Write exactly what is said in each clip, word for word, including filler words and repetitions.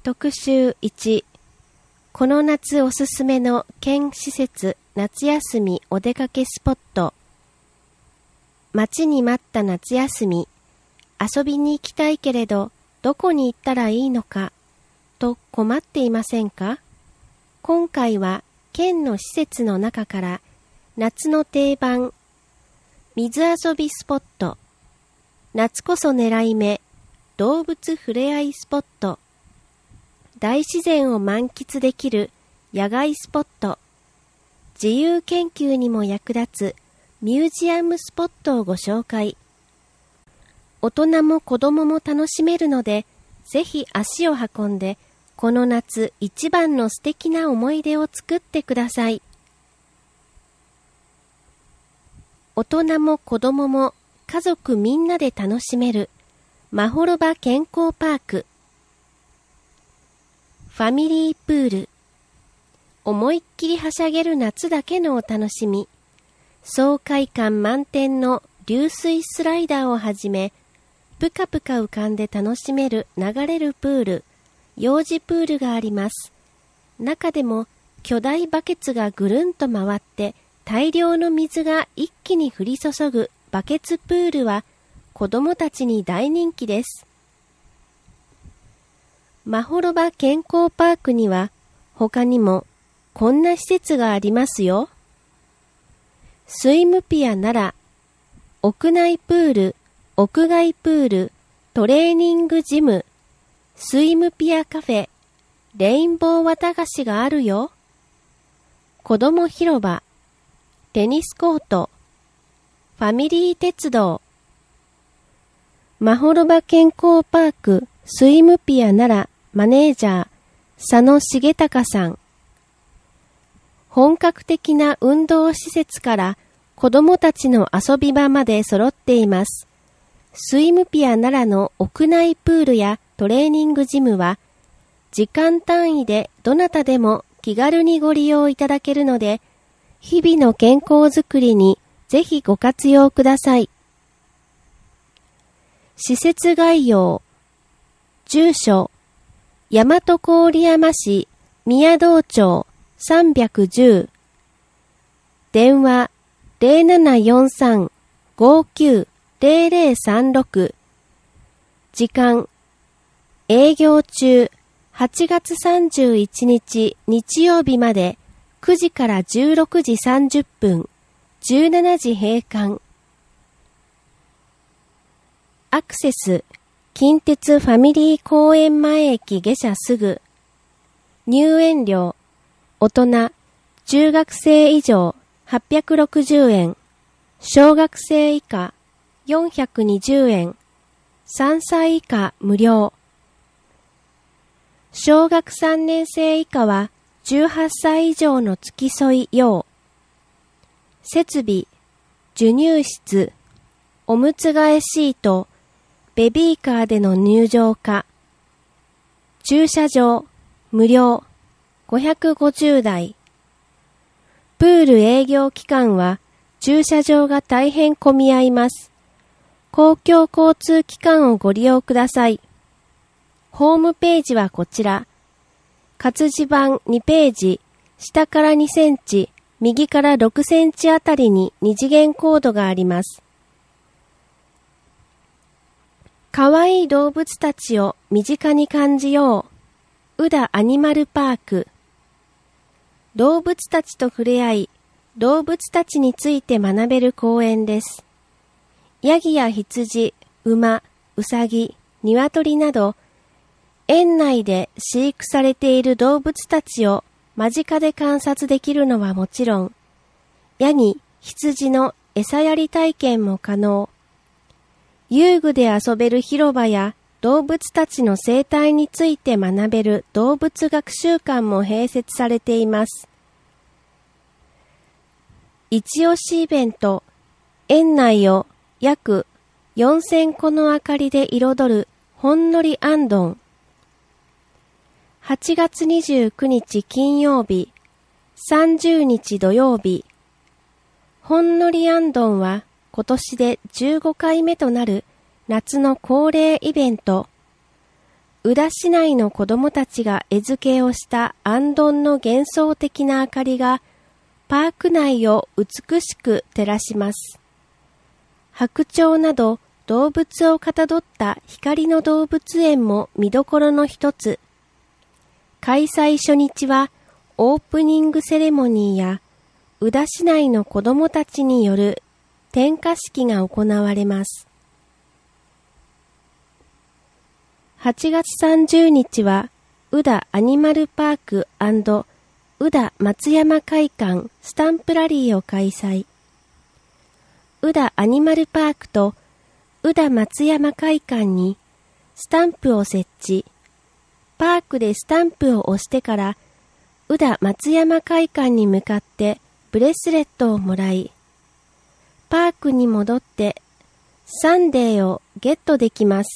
特集いち、この夏おすすめの県施設夏休みお出かけスポット。待ちに待った夏休み、遊びに行きたいけれどどこに行ったらいいのかと困っていませんか？今回は県の施設の中から夏の定番、水遊びスポット、夏こそ狙い目、動物ふれあいスポット、大自然を満喫できる野外スポット、自由研究にも役立つミュージアムスポットをご紹介。大人も子供も楽しめるので、ぜひ足を運んで、この夏一番の素敵な思い出を作ってください。大人も子供も家族みんなで楽しめるまほろば健康パーク。ファミリープール。思いっきりはしゃげる夏だけのお楽しみ。爽快感満点の流水スライダーをはじめ、ぷかぷか浮かんで楽しめる流れるプール、幼児プールがあります。中でも巨大バケツがぐるんと回って大量の水が一気に降り注ぐバケツプールは子供たちに大人気です。まほろば健康パークには他にもこんな施設がありますよ。スイムピアなら屋内プール、屋外プール、トレーニングジム、スイムピアカフェ、レインボー綿菓子があるよ。子供広場、テニスコート、ファミリー鉄道。まほろば健康パークスイムピアならマネージャー佐野重隆さん。本格的な運動施設から子供たちの遊び場まで揃っています。スイムピアならの屋内プールやトレーニングジムは時間単位でどなたでも気軽にご利用いただけるので、日々の健康づくりにぜひご活用ください。施設概要。住所、大和郡山市宮道町さんびゃくじゅう。電話 ゼロななよんさん ごきゅう ゼロゼロさんろく。時間、営業中はちがつさんじゅういちにち日曜日までくじからじゅうろくじさんじゅっぷん、じゅうしちじ閉館。アクセス、近鉄ファミリー公園前駅下車すぐ。入園料、大人、中学生以上はっぴゃくろくじゅうえん、小学生以下よんひゃくにじゅうえん、さんさい以下無料。小学さんねん生以下はじゅうはっさい以上の付き添い用。設備、授乳室、おむつ替えシート、ベビーカーでの入場可。駐車場、無料、ごひゃくごじゅうだい。プール営業期間は駐車場が大変混み合います。公共交通機関をご利用ください。ホームページはこちら。活字版にページ、下からにセンチ、右からろくセンチあたりに二次元コードがあります。かわいい動物たちを身近に感じよう。宇田アニマルパーク。動物たちと触れ合い、動物たちについて学べる公園です。ヤギや羊、馬、ウサギ、鶏など、園内で飼育されている動物たちを間近で観察できるのはもちろん、ヤギ、羊の餌やり体験も可能。遊具で遊べる広場や動物たちの生態について学べる動物学習館も併設されています。一押しイベント、園内を約よんせんこの明かりで彩るほんのりあんどん。はちがつにじゅうくにち金曜日、さんじゅうにち土曜日。ほんのりあんどんは今年でじゅうごかいめとなる夏の恒例イベント。 宇田市内の子供たちが餌付けをしたあんどんの幻想的な明かりがパーク内を美しく照らします。白鳥など動物をかたどった光の動物園も見どころの一つ。開催初日はオープニングセレモニーや宇田市内の子供たちによる点火式が行われます。はちがつさんじゅうにちは宇田アニマルパーク&宇田松山会館スタンプラリーを開催。宇田アニマルパークと宇田松山会館にスタンプを設置。パークでスタンプを押してから宇田松山会館に向かってブレスレットをもらい、パークに戻ってサンデーをゲットできます。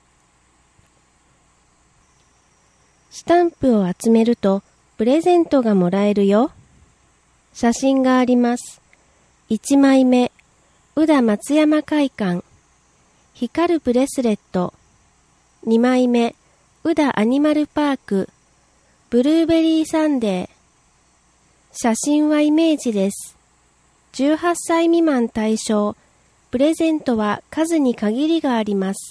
スタンプを集めるとプレゼントがもらえるよ。写真があります。いちまいめ、宇田松山会館、光るブレスレット。にまいめ、宇田アニマルパーク、ブルーベリーサンデー。写真はイメージです。じゅうはっさい未満対象、プレゼントは数に限りがあります。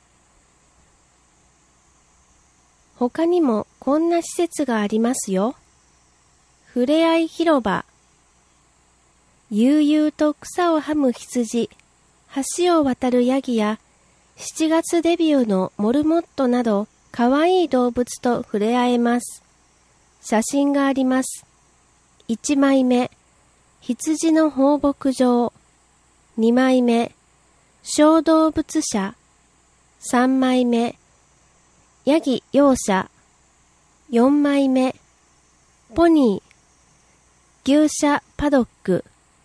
他にもこんな施設がありますよ。ふれあい広場。悠々と草をはむ羊、橋を渡るヤギや、しちがつデビューのモルモットなど、かわいい動物と触れ合えます。写真があります。いちまいめ、羊の放牧場。にまいめ、小動物舎。さんまいめ、ヤギ養舎。よんまいめ、ポニー、牛舎パドック。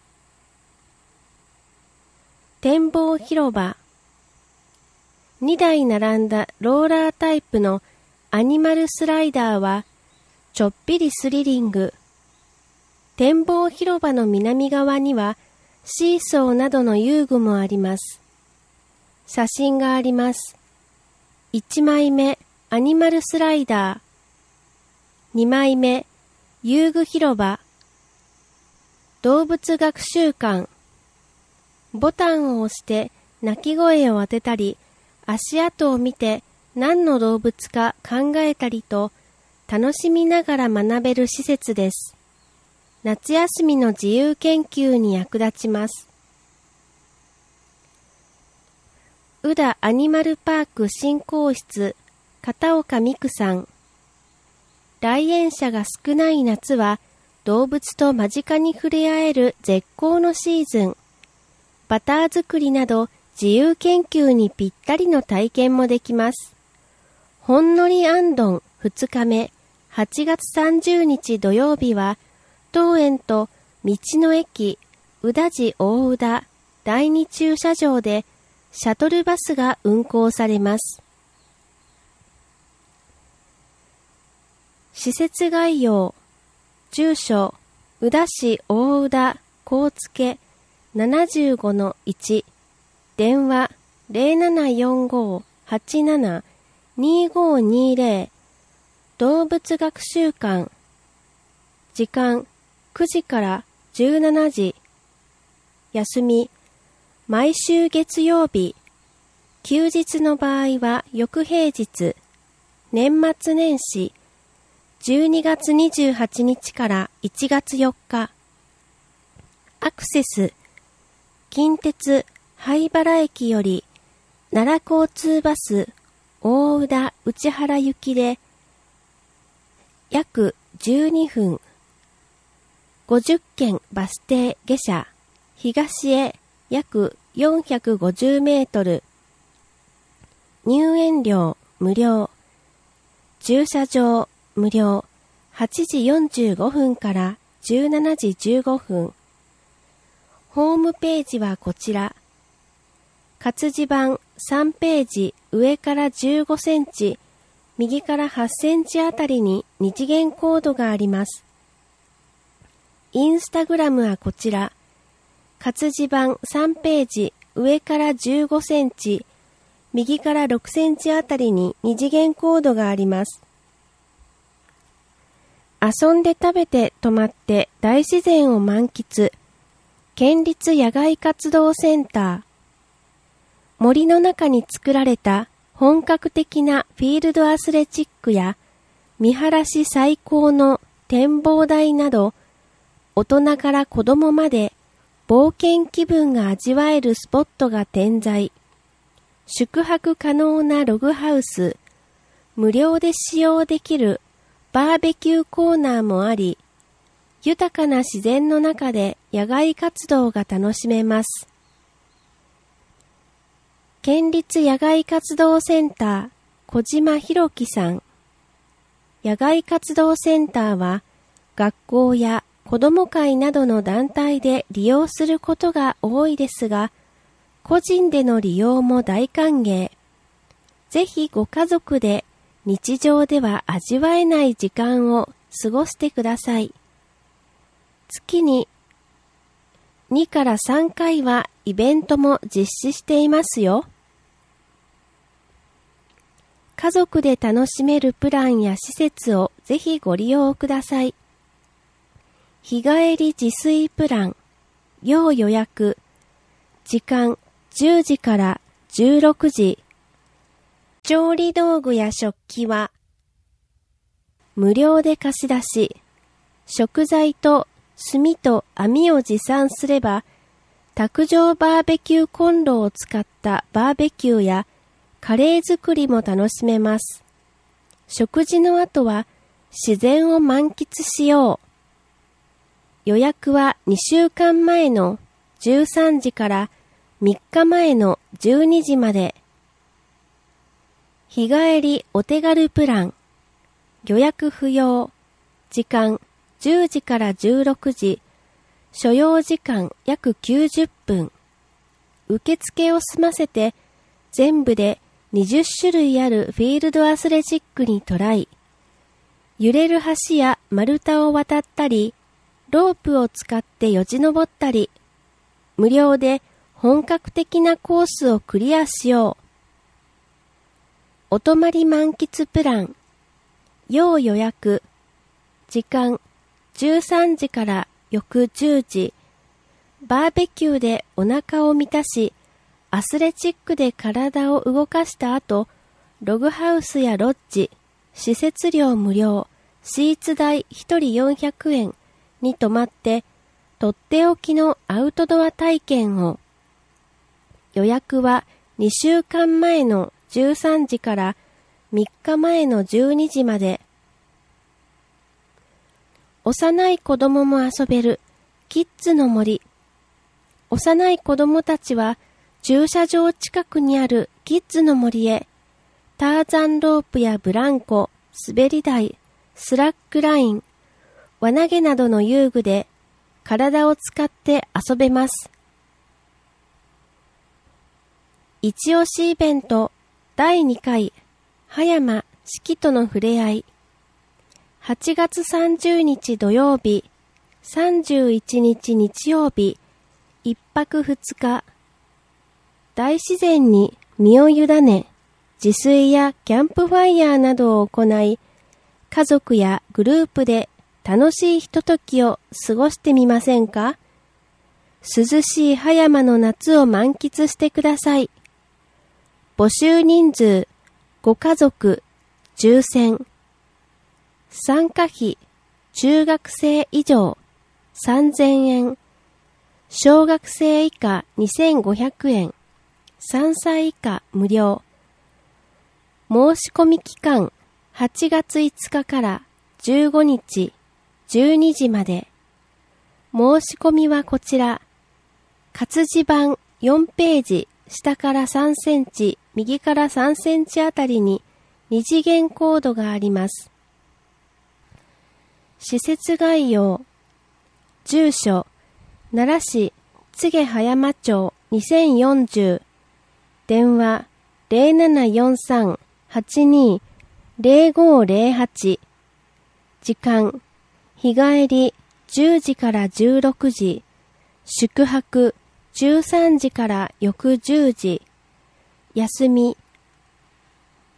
展望広場。にだい並んだローラータイプのアニマルスライダーはちょっぴりスリリング。展望広場の南側にはシーソーなどの遊具もあります。写真があります。いちまいめ、アニマルスライダー。にまいめ、遊具広場。動物学習館。ボタンを押して鳴き声を当てたり、足跡を見て何の動物か考えたりと楽しみながら学べる施設です。夏休みの自由研究に役立ちます。宇田アニマルパーク振興室、片岡美久さん。来園者が少ない夏は動物と間近に触れ合える絶好のシーズン。バター作りなど自由研究にぴったりの体験もできます。ほんのりあんどんふつかめ、はちがつさんじゅうにち土曜日は、当園と道の駅宇田寺大宇田だいに駐車場でシャトルバスが運行されます。施設概要、住所、宇田市大宇田高付 ななじゅうごのいち、電話 ゼロななよんご はちなな にごにゼロ、動物学習館、時間くじからじゅうしちじ、休み、毎週月曜日、休日の場合は翌平日、年末年始、じゅうにがつにじゅうはちにちからいちがつよっか。アクセス、近鉄灰原駅より奈良交通バス大宇田内原行きで約じゅうにふん、ごじゅっけんバス停下車、東へ約よんひゃくごじゅうメートル、入園料無料、駐車場無料、はちじよんじゅうごふんからじゅうしちじじゅうごふん。ホームページはこちら。活字版さんページ上からじゅうごセンチ、右からはちセンチあたりに二次元コードがあります。インスタグラムはこちら。活字版さんページ上からじゅうごセンチ、 右からろくセンチあたりに二次元コードがあります。遊んで食べて泊まって大自然を満喫。県立野外活動センター。森の中に作られた本格的なフィールドアスレチックや見晴らし最高の展望台など、大人から子供まで冒険気分が味わえるスポットが点在。宿泊可能なログハウス、無料で使用できるバーベキューコーナーもあり、豊かな自然の中で野外活動が楽しめます。県立野外活動センター小島博樹さん。野外活動センターは学校や子ども会などの団体で利用することが多いですが、個人での利用も大歓迎。ぜひご家族で日常では味わえない時間を過ごしてください。月ににからさんかいはイベントも実施していますよ。家族で楽しめるプランや施設をぜひご利用ください。日帰り自炊プラン、要予約、時間じゅうじからじゅうろくじ。調理道具や食器は無料で貸し出し、食材と炭と網を持参すれば、卓上バーベキューコンロを使ったバーベキューやカレー作りも楽しめます。食事の後は自然を満喫しよう。予約はにしゅうかんまえのじゅうさんじからみっかまえのじゅうにじまで。日帰りお手軽プラン、予約不要、時間じゅうじからじゅうろくじ、所要時間約きゅうじゅっぷん。受付を済ませて全部でにじゅっしゅるいあるフィールドアスレチックにトライ。揺れる橋や丸太を渡ったり、ロープを使ってよじ登ったり、無料で本格的なコースをクリアしよう。お泊まり満喫プラン、要予約、時間じゅうさんじから翌じゅうじ、バーベキューでお腹を満たし、アスレチックで体を動かした後、ログハウスやロッジ、施設料無料、シーツ代ひとりよんひゃくえんに泊まって、とっておきのアウトドア体験を。予約はにしゅうかんまえのじゅうさんじからみっかまえのじゅうにじまで。幼い子供も遊べるキッズの森。幼い子供たちは駐車場近くにあるキッズの森へ、ターザンロープやブランコ、滑り台、スラックライン、輪投げなどの遊具で体を使って遊べます。一押しイベントだいにかい葉山四季との触れ合い。はちがつさんじゅうにち土曜日、さんじゅういちにち日曜日、いっぱくふつか。大自然に身を委ね、自炊やキャンプファイヤーなどを行い、家族やグループで楽しいひとときを過ごしてみませんか？涼しい葉山の夏を満喫してください。募集人数、ご家族、抽選。参加費、中学生以上、さんぜんえん。小学生以下にせんごひゃくえん。さんさい以下無料。申し込み期間、はちがついつかからじゅうごにち、じゅうにじまで。申し込みはこちら。活字版よんページ、下からさんセンチ、右からさんセンチあたりに二次元コードがあります。施設概要。住所、奈良市柘植葉山町にせんよんじゅう。電話 ゼロななよんさん はちに ゼロごゼロはち。時間、日帰りじゅうじからじゅうろくじ。宿泊じゅうさんじから翌じゅうじ。休み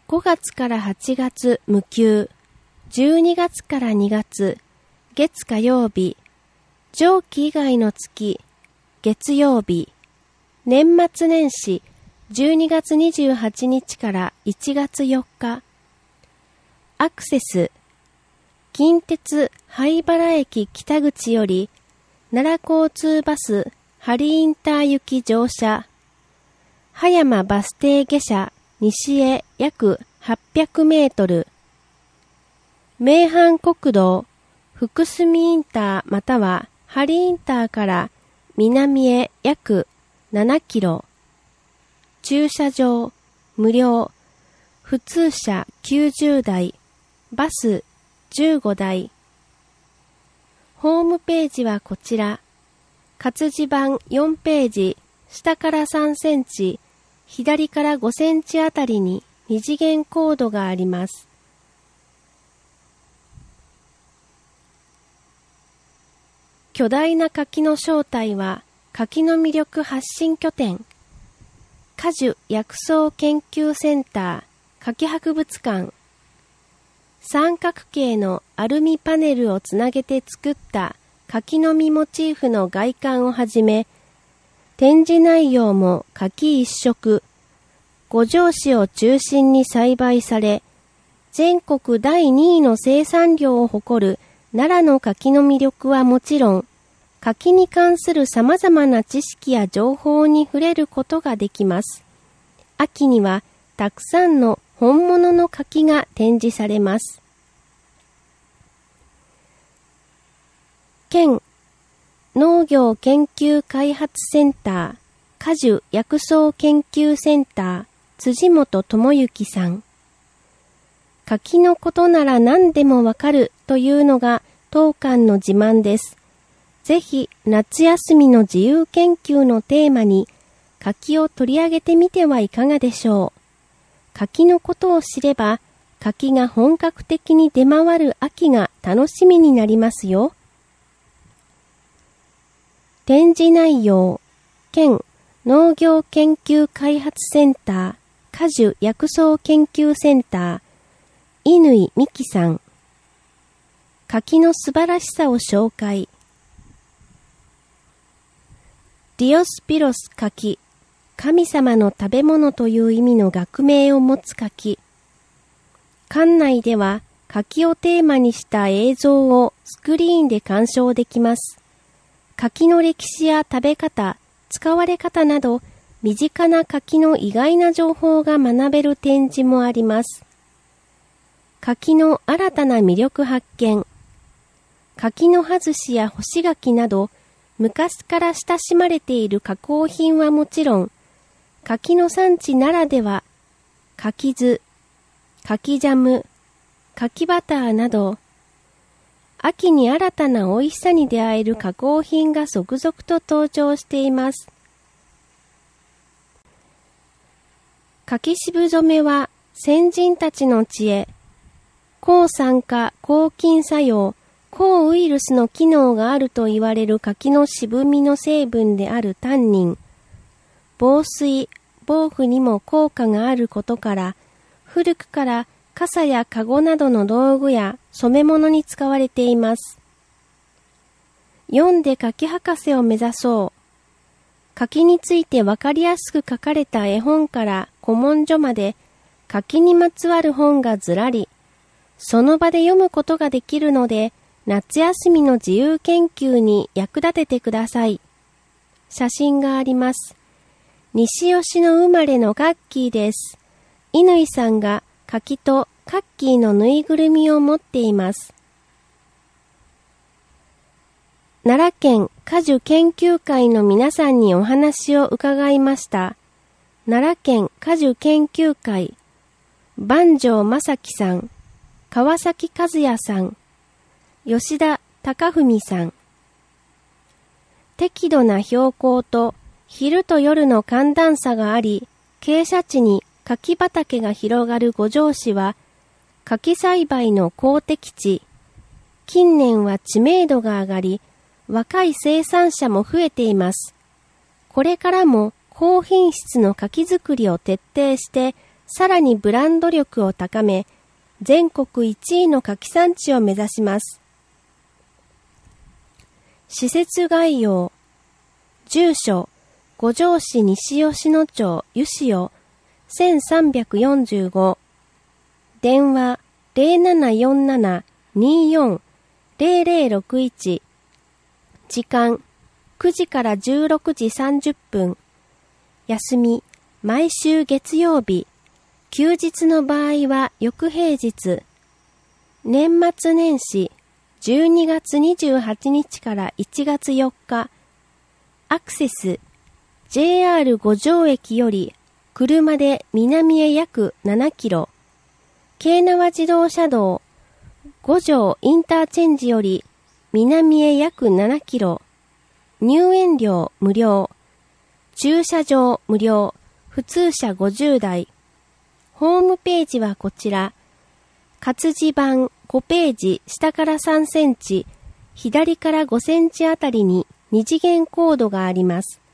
ごがつからはちがつ無休、じゅうにがつからにがつ月火曜日、上記以外の月月曜日、年末年始じゅうにがつにじゅうはちにちからいちがつよっか。アクセス、近鉄灰原駅北口より奈良交通バス針インター行き乗車、葉山バス停下車西へ約はっぴゃくメートル、名阪国道福住インターまたは針インターから南へ約ななキロ、駐車場無料、普通車きゅうじゅうだい、バスじゅうごだい。ホームページはこちら。活字版よんページ、下からさんセンチ、左からごセンチあたりに二次元コードがあります。巨大な柿の正体は、柿の魅力発信拠点、果樹薬草研究センター、柿博物館。三角形のアルミパネルをつなげて作った柿の実モチーフの外観をはじめ、展示内容も柿一色、五条市を中心に栽培され、全国だいにいの生産量を誇る奈良の柿の魅力はもちろん、柿に関する様々な知識や情報に触れることができます。秋にはたくさんの本物の柿が展示されます。県農業研究開発センター果樹薬草研究センター辻本智之さん。柿のことなら何でもわかるというのが当館の自慢です。ぜひ夏休みの自由研究のテーマに柿を取り上げてみてはいかがでしょう。柿のことを知れば、柿が本格的に出回る秋が楽しみになりますよ。展示内容、県農業研究開発センター果樹薬草研究センター乾美希さん。柿の素晴らしさを紹介。ディオスピロス柿、神様の食べ物という意味の学名を持つ柿。館内では柿をテーマにした映像をスクリーンで鑑賞できます。柿の歴史や食べ方、使われ方など、身近な柿の意外な情報が学べる展示もあります。柿の新たな魅力発見。柿の葉寿司や干し柿など、昔から親しまれている加工品はもちろん、柿の産地ならでは、柿酢、柿ジャム、柿バターなど、秋に新たな美味しさに出会える加工品が続々と登場しています。柿渋染めは先人たちの知恵、抗酸化、抗菌作用、抗ウイルスの機能があると言われる柿の渋みの成分であるタンニン、防水、防腐にも効果があることから、古くから傘やカゴなどの道具や染め物に使われています。読んで柿博士を目指そう。柿についてわかりやすく書かれた絵本から古文書まで柿にまつわる本がずらり、その場で読むことができるので、夏休みの自由研究に役立ててください。写真があります。西吉野生まれのカッキーです。乾さんが柿とカッキーのぬいぐるみを持っています。奈良県果樹研究会の皆さんにお話を伺いました。奈良県果樹研究会、番城正樹さん、川崎和也さん、吉田貴文さん。適度な標高と昼と夜の寒暖差があり、傾斜地に柿畑が広がる五条市は、柿栽培の好適地。近年は知名度が上がり、若い生産者も増えています。これからも高品質の柿作りを徹底して、 さらにブランド力を高め、全国いちいの柿産地を目指します。施設概要。住所、五条市西吉野町湯塩せんさんびゃくよんじゅうご。電話 ゼロななよんなな にーよん ゼロゼロろくいち。時間くじからじゅうろくじさんじゅっぷん。休み毎週月曜日。休日の場合は翌平日。年末年始じゅうにがつにじゅうはちにちからいちがつよっか。アクセス ジェイアール 五条駅より車で南へ約ななキロ。京奈和自動車道五条インターチェンジより南へ約ななキロ。入園料無料。駐車場無料。普通車ごじゅうだい。ホームページはこちら。活字版ごページ下からさんセンチ、左からごセンチあたりに二次元コードがあります。